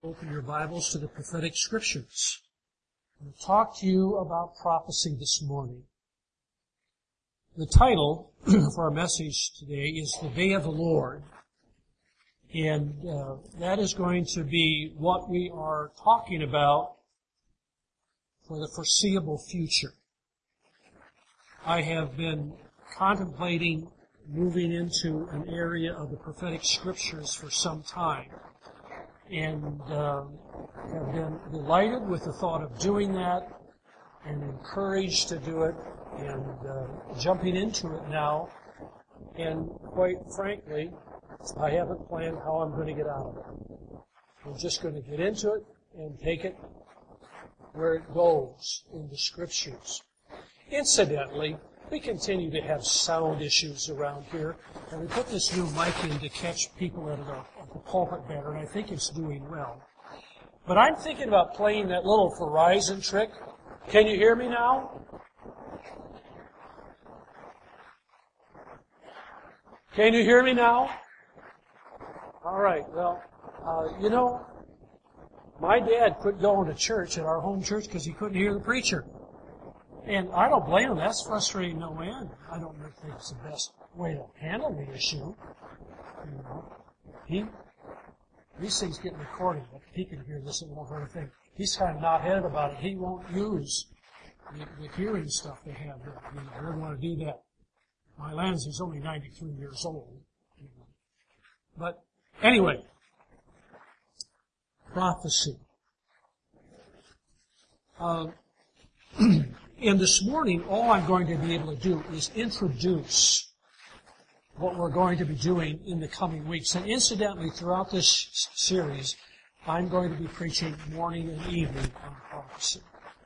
Open your Bibles to the prophetic scriptures. I'm going to talk to you about prophecy this morning. The title for our message today is The Day of the Lord. And that is going to be what we are talking about for the foreseeable future. I have been contemplating moving into an area of the prophetic scriptures for some time. And have been delighted with the thought of doing that and encouraged to do it and jumping into it now. And quite frankly, I haven't planned how I'm going to get out of it. I'm just going to get into it and take it where it goes in the scriptures. Incidentally, we continue to have sound issues around here, and we put this new mic in to catch people at the pulpit better, and I think it's doing well. But I'm thinking about playing that little Verizon trick. Can you hear me now? Can you hear me now? All right, well, my dad quit going to church at our home church because he couldn't hear the preacher. And I don't blame him. That's frustrating no end. I don't think it's the best way to handle the issue. These things get recorded, but he can hear this. It won't hurt a thing. He's kind of knot-headed about it. He won't use the hearing stuff they have here. He doesn't want to do that. My Lansley's only 93 years old. But anyway, prophecy. And this morning, all I'm going to be able to do is introduce what we're going to be doing in the coming weeks. And incidentally, throughout this series, I'm going to be preaching morning and evening on prophecy.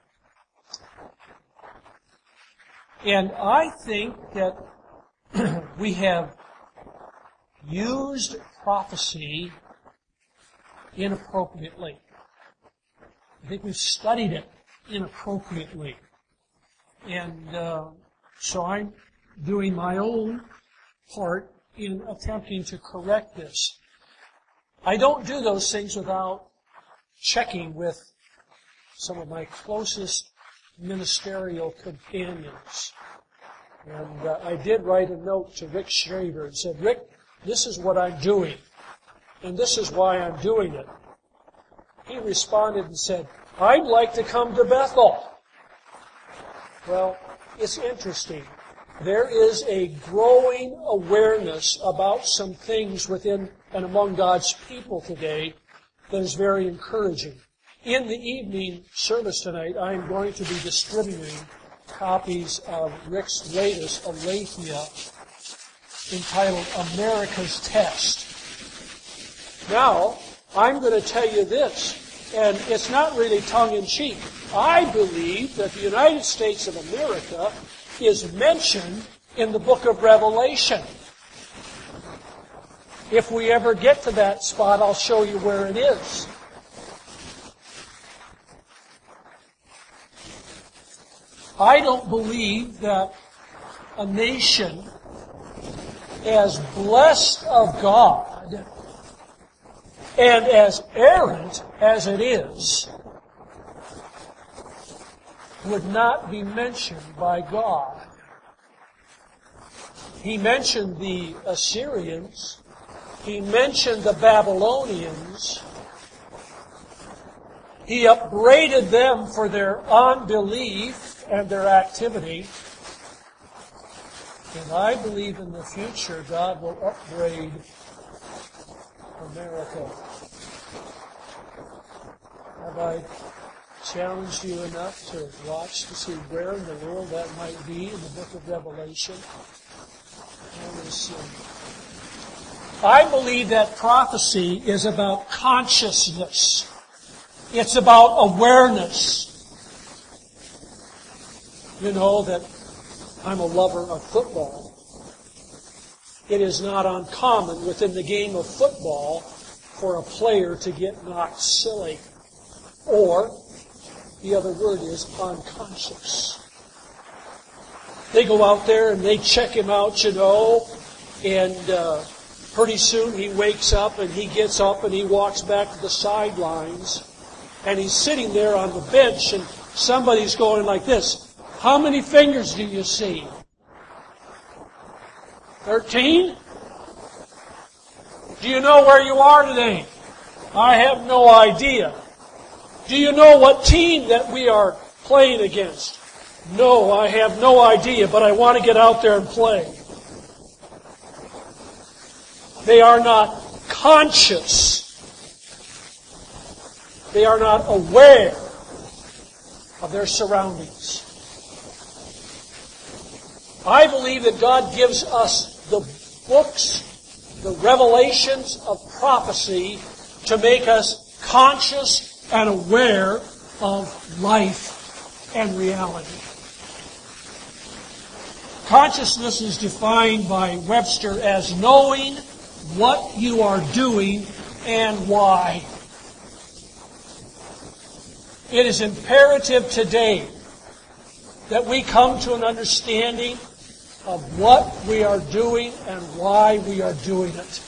And I think that we have used prophecy inappropriately. I think we've studied it inappropriately. And so I'm doing my own part in attempting to correct this. I don't do those things without checking with some of my closest ministerial companions. And I did write a note to Rick Schrader and said, Rick, this is what I'm doing, and this is why I'm doing it. He responded and said, I'd like to come to Bethel. Well, it's interesting. There is a growing awareness about some things within and among God's people today that is very encouraging. In the evening service tonight, I am going to be distributing copies of Rick's latest Aletheia entitled America's Test. Now, I'm going to tell you this. And it's not really tongue-in-cheek. I believe that the United States of America is mentioned in the book of Revelation. If we ever get to that spot, I'll show you where it is. I don't believe that a nation as blessed of God and as errant as it is, would not be mentioned by God. He mentioned the Assyrians. He mentioned the Babylonians. He upbraided them for their unbelief and their activity. And I believe in the future God will upbraid America. Have I challenged you enough to watch to see where in the world that might be in the book of Revelation? I believe that prophecy is about consciousness. It's about awareness. You know that I'm a lover of football. It is not uncommon within the game of football for a player to get knocked silly. Or, the other word is unconscious. They go out there and they check him out, and pretty soon he wakes up and he gets up and he walks back to the sidelines. And he's sitting there on the bench and somebody's going like this. How many fingers do you see? 13? Do you know where you are today? I have no idea. Do you know what team that we are playing against? No, I have no idea, but I want to get out there and play. They are not conscious. They are not aware of their surroundings. I believe that God gives us the books, the revelations of prophecy to make us conscious and aware of life and reality. Consciousness is defined by Webster as knowing what you are doing and why. It is imperative today that we come to an understanding of what we are doing and why we are doing it.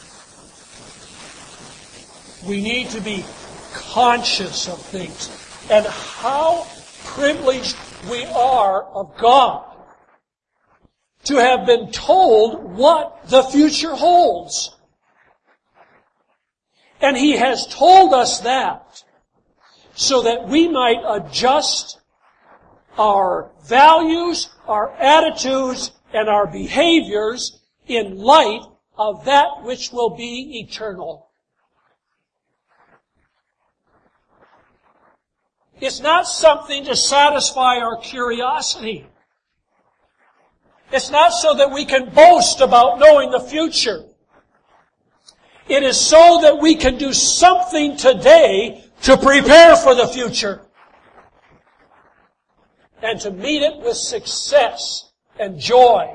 We need to be conscious of things and how privileged we are of God to have been told what the future holds. And He has told us that so that we might adjust our values, our attitudes, and our behaviors in light of that which will be eternal. It's not something to satisfy our curiosity. It's not so that we can boast about knowing the future. It is so that we can do something today to prepare for the future and to meet it with success and joy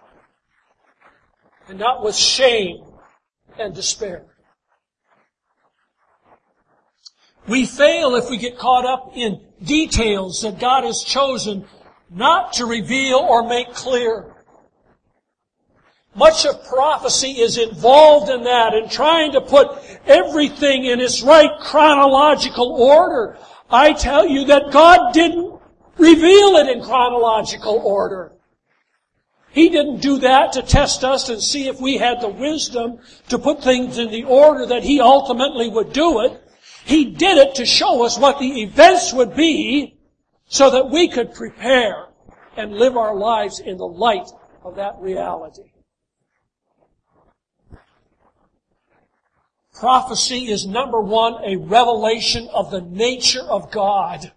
and not with shame and despair. We fail if we get caught up in details that God has chosen not to reveal or make clear. Much of prophecy is involved in that and trying to put everything in its right chronological order. I tell you that God didn't reveal it in chronological order. He didn't do that to test us and see if we had the wisdom to put things in the order that He ultimately would do it. He did it to show us what the events would be so that we could prepare and live our lives in the light of that reality. Prophecy is, number one, a revelation of the nature of God.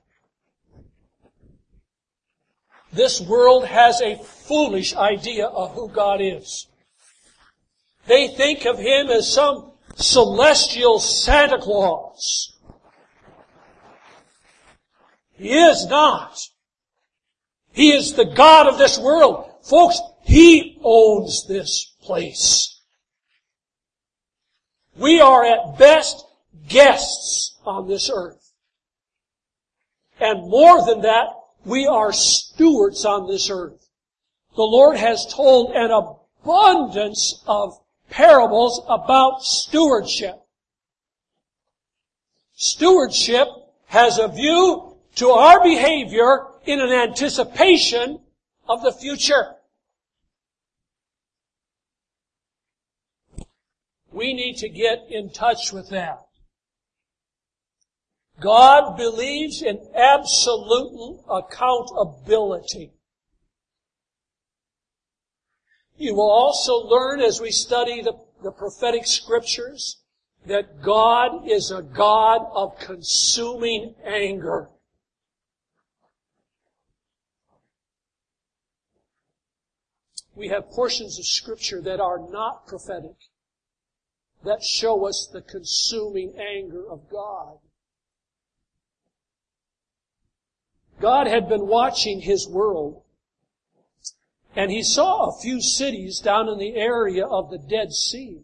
This world has a foolish idea of who God is. They think of Him as some celestial Santa Claus. He is not. He is the God of this world. Folks, He owns this place. We are at best guests on this earth. And more than that, we are stewards on this earth. The Lord has told an abundance of parables about stewardship. Stewardship has a view to our behavior in an anticipation of the future. We need to get in touch with that. God believes in absolute accountability. You will also learn as we study the prophetic scriptures that God is a God of consuming anger. We have portions of Scripture that are not prophetic, that show us the consuming anger of God. God had been watching His world, and He saw a few cities down in the area of the Dead Sea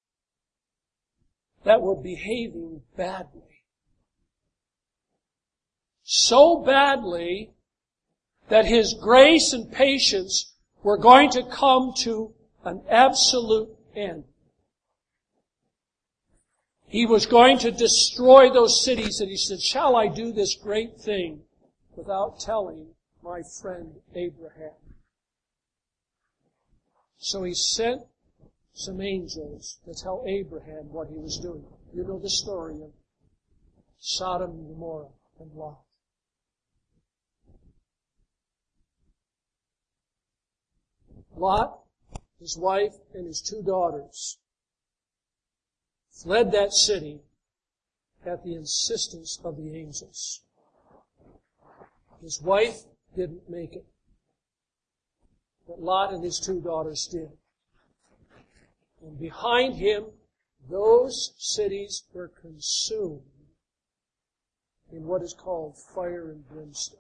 that were behaving badly. So badly that His grace and patience were going to come to an absolute end. He was going to destroy those cities, and he said, shall I do this great thing without telling my friend Abraham? So he sent some angels to tell Abraham what he was doing. You know the story of Sodom and Gomorrah and Lot. Lot, his wife, and his 2 daughters fled that city at the insistence of the angels. His wife didn't make it, but Lot and his 2 daughters did. And behind him, those cities were consumed in what is called fire and brimstone.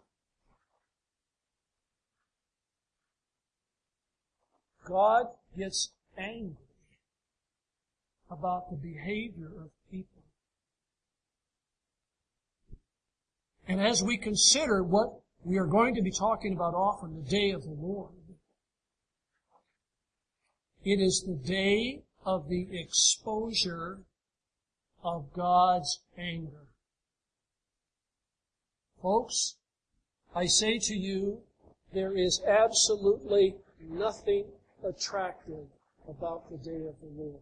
God gets angry about the behavior of people. And as we consider what we are going to be talking about often, the day of the Lord, it is the day of the exposure of God's anger. Folks, I say to you, there is absolutely nothing attractive about the day of the Lord.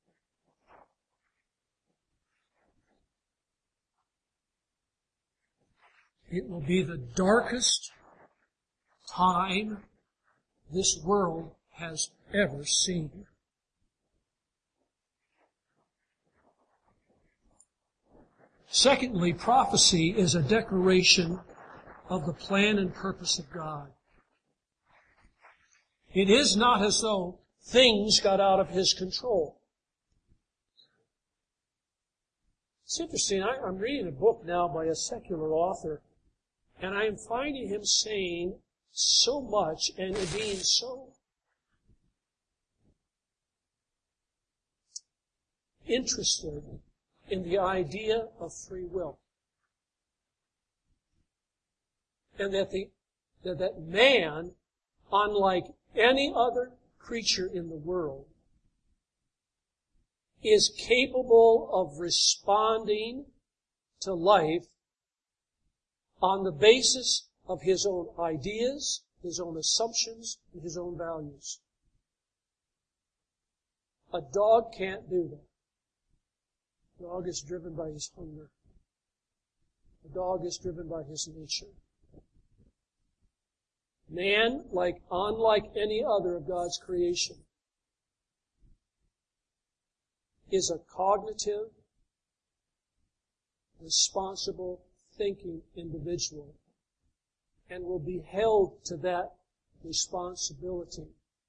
It will be the darkest time this world has ever seen. Secondly, prophecy is a declaration of the plan and purpose of God. It is not as though things got out of His control. It's interesting, I'm reading a book now by a secular author, and I am finding him saying so much and being so interested in the idea of free will. And that man, unlike any other creature in the world, is capable of responding to life on the basis of his own ideas, his own assumptions, and his own values. A dog can't do that. The dog is driven by his hunger. The dog is driven by his nature. Man, unlike any other of God's creation, is a cognitive, responsible, thinking individual and will be held to that responsibility.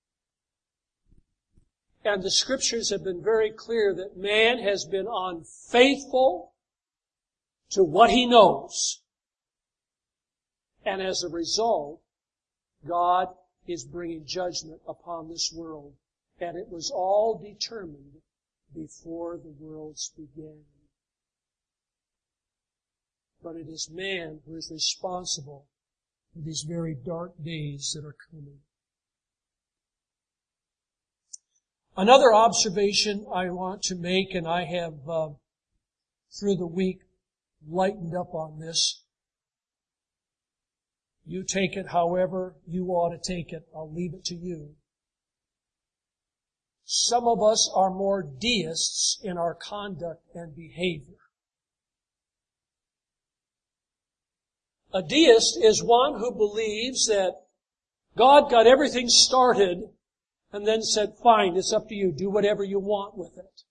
And the Scriptures have been very clear that man has been unfaithful to what he knows. And as a result, God is bringing judgment upon this world. And it was all determined before the worlds began. But it is man who is responsible for these very dark days that are coming. Another observation I want to make, and I have, through the week, lightened up on this. You take it however you ought to take it. I'll leave it to you. Some of us are more deists in our conduct and behavior. A deist is one who believes that God got everything started and then said, fine, it's up to you. Do whatever you want with it.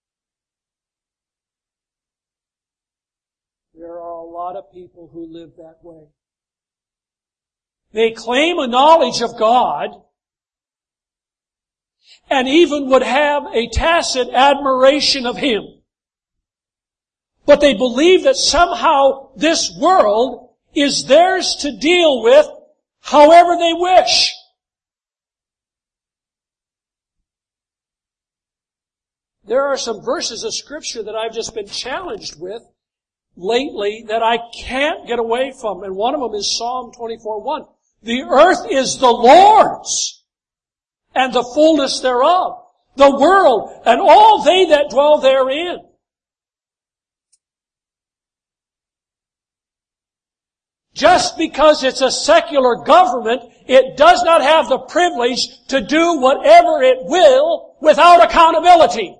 There are a lot of people who live that way. They claim a knowledge of God and even would have a tacit admiration of Him. But they believe that somehow this world is theirs to deal with however they wish. There are some verses of Scripture that I've just been challenged with lately that I can't get away from. And one of them is Psalm 24:1. The earth is the Lord's, and the fullness thereof, the world, and all they that dwell therein. Just because it's a secular government, it does not have the privilege to do whatever it will without accountability.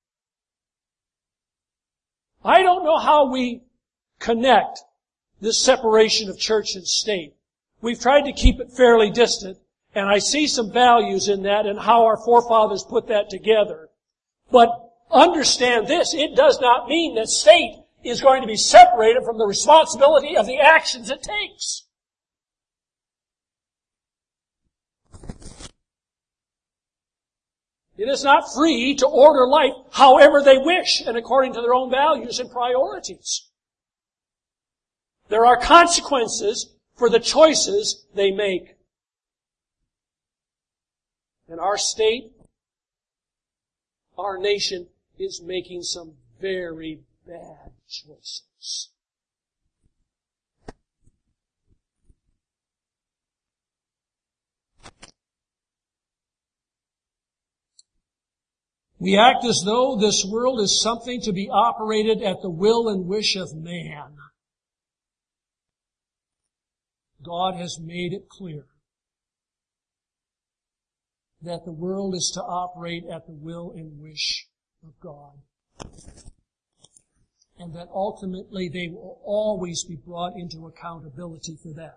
I don't know how we connect this separation of church and state. We've tried to keep it fairly distant, and I see some values in that and how our forefathers put that together. But understand this, it does not mean that state is going to be separated from the responsibility of the actions it takes. It is not free to order life however they wish and according to their own values and priorities. There are consequences for the choices they make. And our state, our nation, is making some very bad choices. We act as though this world is something to be operated at the will and wish of man. God has made it clear that the world is to operate at the will and wish of God. And that ultimately they will always be brought into accountability for that.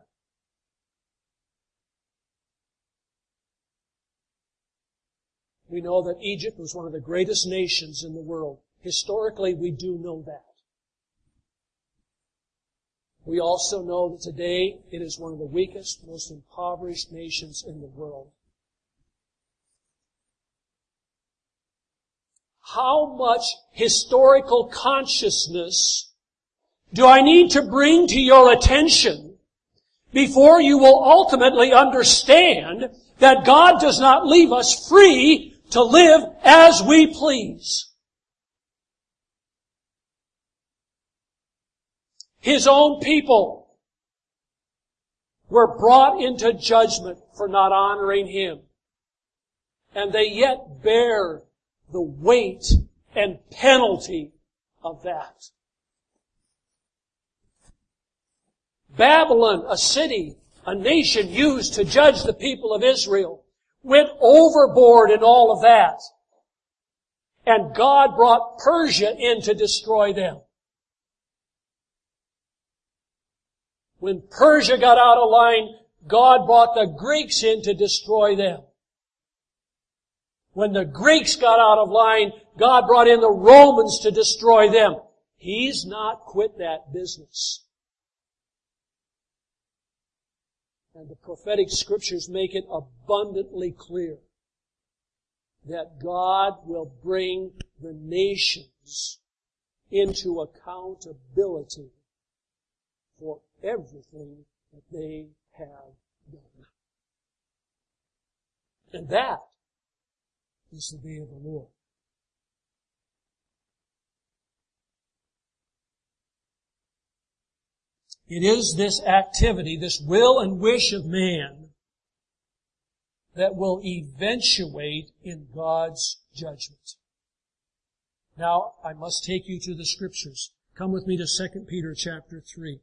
We know that Egypt was one of the greatest nations in the world. Historically, we do know that. We also know that today it is one of the weakest, most impoverished nations in the world. How much historical consciousness do I need to bring to your attention before you will ultimately understand that God does not leave us free to live as we please? His own people were brought into judgment for not honoring Him. And they yet bear the weight and penalty of that. Babylon, a city, a nation used to judge the people of Israel, went overboard in all of that. And God brought Persia in to destroy them. When Persia got out of line, God brought the Greeks in to destroy them. When the Greeks got out of line, God brought in the Romans to destroy them. He's not quit that business. And the prophetic scriptures make it abundantly clear that God will bring the nations into accountability for everything that they have done. And that is the day of the Lord. It is this activity, this will and wish of man, that will eventuate in God's judgment. Now, I must take you to the Scriptures. Come with me to 2 Peter chapter 3.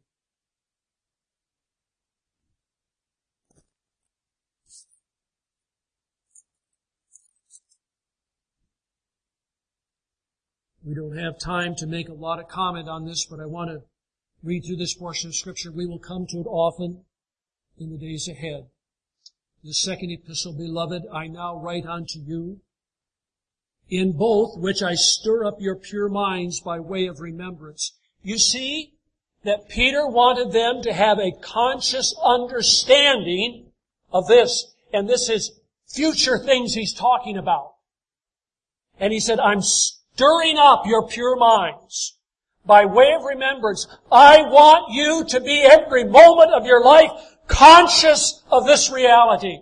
We don't have time to make a lot of comment on this, but I want to read through this portion of Scripture. We will come to it often in the days ahead. The second epistle, beloved, I now write unto you, in both which I stir up your pure minds by way of remembrance. You see that Peter wanted them to have a conscious understanding of this. And this is future things he's talking about. And he said, I'm stirring up your pure minds by way of remembrance. I want you to be every moment of your life conscious of this reality.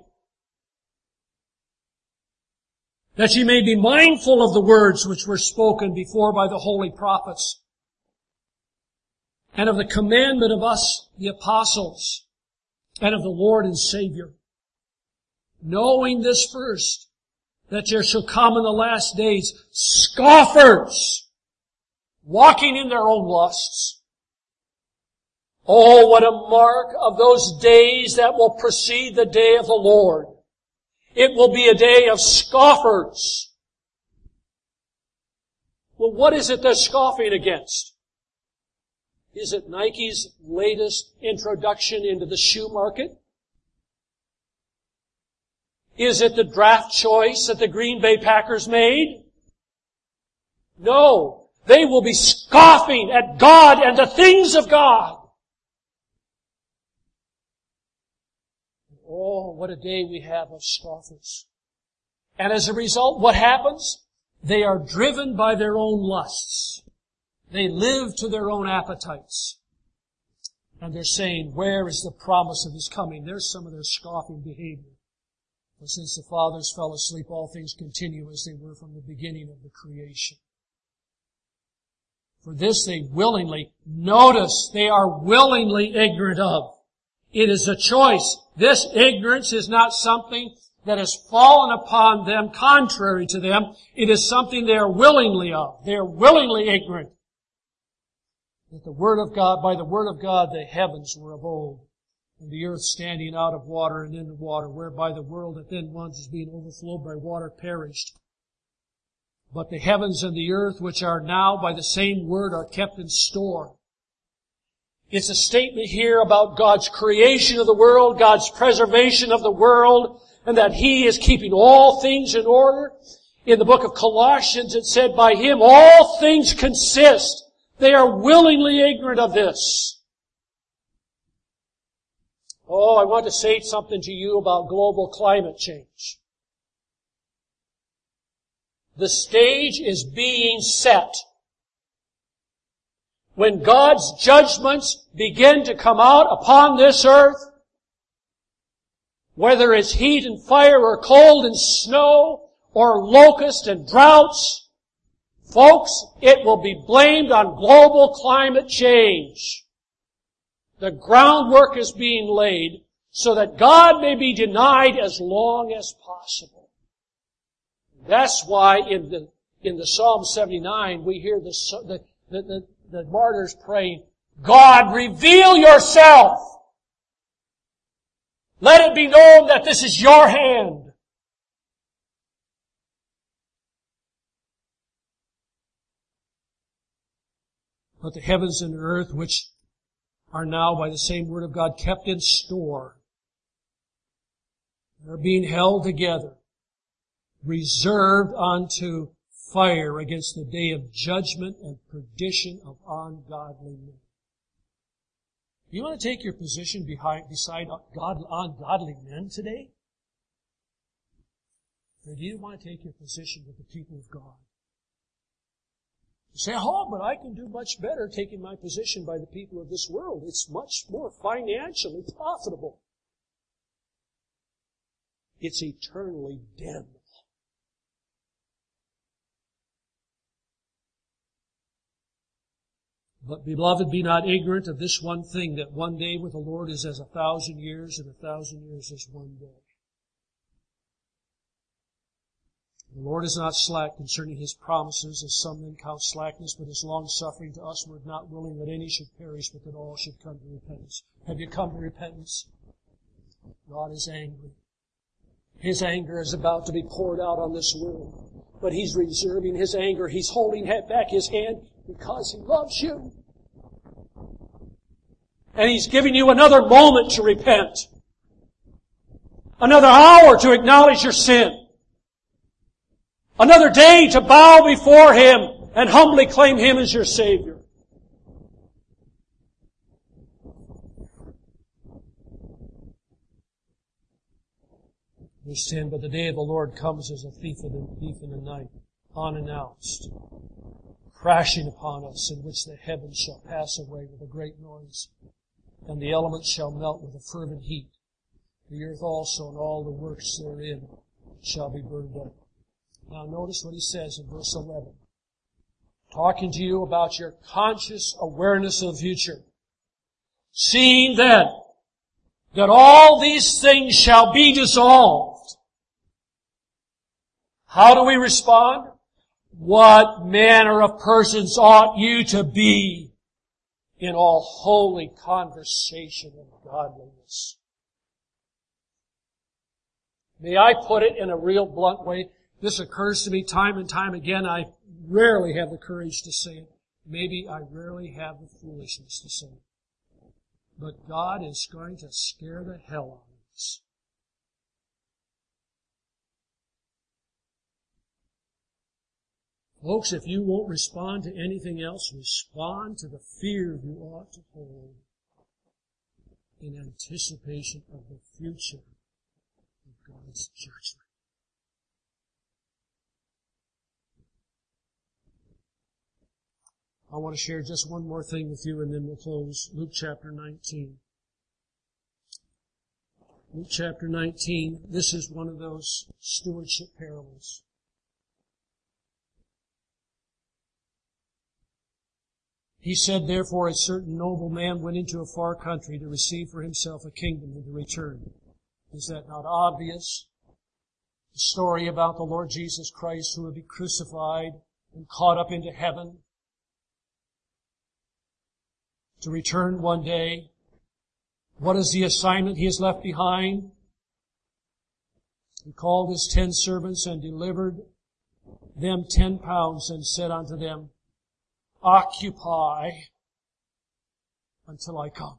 That ye may be mindful of the words which were spoken before by the holy prophets, and of the commandment of us, the apostles, and of the Lord and Savior. Knowing this first, that there shall come in the last days scoffers, walking in their own lusts, Oh, what a mark of those days that will precede the day of the Lord. It will be a day of scoffers. Well, what is it they're scoffing against? Is it Nike's latest introduction into the shoe market? Is it the draft choice that the Green Bay Packers made? No. They will be scoffing at God and the things of God. Oh, what a day we have of scoffers. And as a result, what happens? They are driven by their own lusts. They live to their own appetites. And they're saying, where is the promise of His coming? There's some of their scoffing behavior. For since the fathers fell asleep, all things continue as they were from the beginning of the creation. For this they willingly, notice, they are willingly ignorant of. It is a choice. This ignorance is not something that has fallen upon them contrary to them. It is something they are willingly of. They are willingly ignorant. That the Word of God, by the Word of God, the heavens were of old, and the earth standing out of water and in the water, whereby the world that then once was being overflowed by water perished. But the heavens and the earth, which are now by the same Word, are kept in store. It's a statement here about God's creation of the world, God's preservation of the world, and that He is keeping all things in order. In the book of Colossians, it said, by Him all things consist. They are willingly ignorant of this. Oh, I want to say something to you about global climate change. The stage is being set. When God's judgments begin to come out upon this earth, whether it's heat and fire or cold and snow or locust and droughts, folks, it will be blamed on global climate change. The groundwork is being laid so that God may be denied as long as possible. That's why in the Psalm 79 we hear the martyrs praying, God, reveal Yourself. Let it be known that this is Your hand. But the heavens and the earth, which are now by the same Word of God kept in store, are being held together, reserved unto fire against the day of judgment and perdition of ungodly men. You want to take your position beside ungodly men today? Or do you want to take your position with the people of God? You say, oh, but I can do much better taking my position by the people of this world. It's much more financially profitable. It's eternally damnable. But, beloved, be not ignorant of this one thing, that one day with the Lord is as 1,000 years, and 1,000 years as one day. The Lord is not slack concerning His promises, as some men count slackness, but is long-suffering to us, were not willing that any should perish, but that all should come to repentance. Have you come to repentance? God is angry. His anger is about to be poured out on this world. But He's reserving His anger. He's holding back His hand because He loves you. And He's giving you another moment to repent. Another hour to acknowledge your sin. Another day to bow before Him and humbly claim Him as your Savior. Verse 10, but the day of the Lord comes as a thief in the night, unannounced, crashing upon us, in which the heavens shall pass away with a great noise, and the elements shall melt with a fervent heat. The earth also and all the works therein shall be burned up. Now notice what he says in verse 11. Talking to you about your conscious awareness of the future. Seeing then that all these things shall be dissolved. How do we respond? What manner of persons ought you to be in all holy conversation and godliness. May I put it in a real blunt way? This occurs to me time and time again. I rarely have the courage to say it. Maybe I rarely have the foolishness to say it. But God is going to scare the hell out of us. Folks, if you won't respond to anything else, respond to the fear you ought to hold in anticipation of the future of God's judgment. I want to share just one more thing with you and then we'll close. Luke chapter 19. Luke chapter 19, this is one of those stewardship parables. He said, therefore, a certain noble man went into a far country to receive for himself a kingdom and to return. Is that not obvious? The story about the Lord Jesus Christ who would be crucified and caught up into heaven to return one day. What is the assignment he has left behind? He called his 10 servants and delivered them 10 pounds and said unto them, occupy until I come.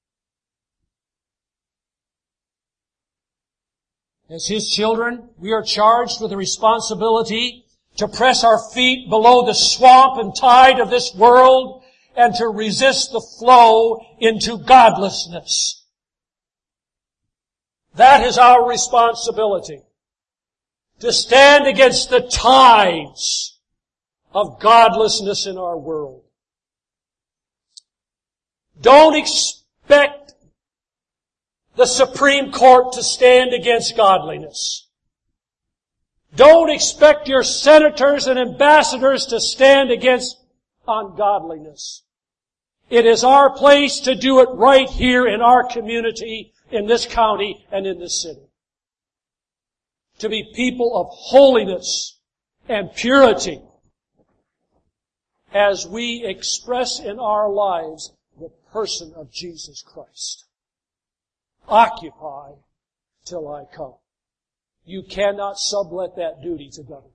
As His children, we are charged with the responsibility to press our feet below the swamp and tide of this world and to resist the flow into godlessness. That is our responsibility. To stand against the tides of godlessness in our world. Don't expect the Supreme Court to stand against godliness. Don't expect your senators and ambassadors to stand against ungodliness. It is our place to do it right here in our community, in this county, and in this city. To be people of holiness and purity as we express in our lives the person of Jesus Christ. Occupy till I come. You cannot sublet that duty to government.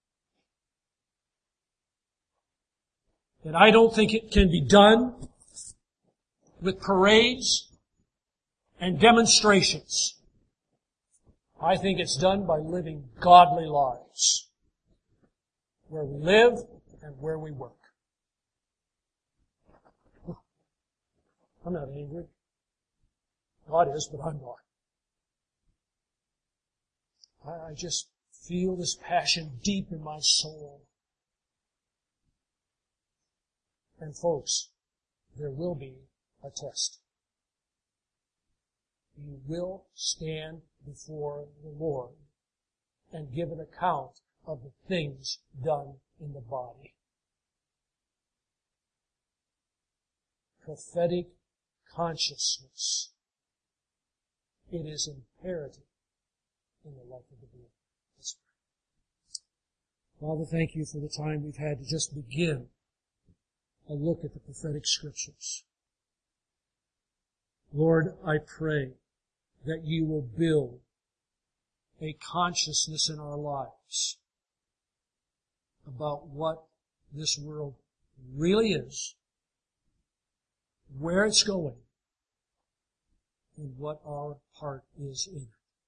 And I don't think it can be done with parades and demonstrations. I think it's done by living godly lives where we live and where we work. I'm not angry. God is, but I'm not. I just feel this passion deep in my soul. And folks, there will be a test. You will stand before the Lord and give an account of the things done in the body. Prophetic consciousness. It is imperative in the life of the believer. Let's pray. Father, thank you for the time we've had to just begin a look at the prophetic scriptures. Lord, I pray that you will build a consciousness in our lives about what this world really is, where it's going, and what our part is in it.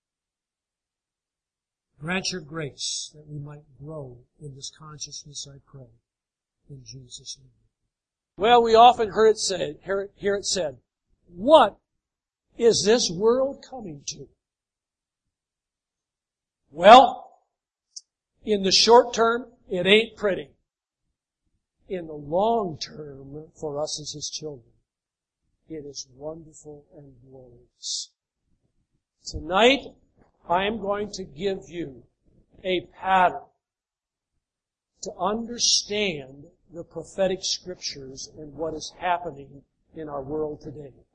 Grant your grace that we might grow in this consciousness, I pray, in Jesus' name. Well, we often hear it said, what is this world coming to? Well, in the short term, it ain't pretty. In the long term, for us as His children, it is wonderful and glorious. Tonight, I am going to give you a pattern to understand the prophetic scriptures and what is happening in our world today.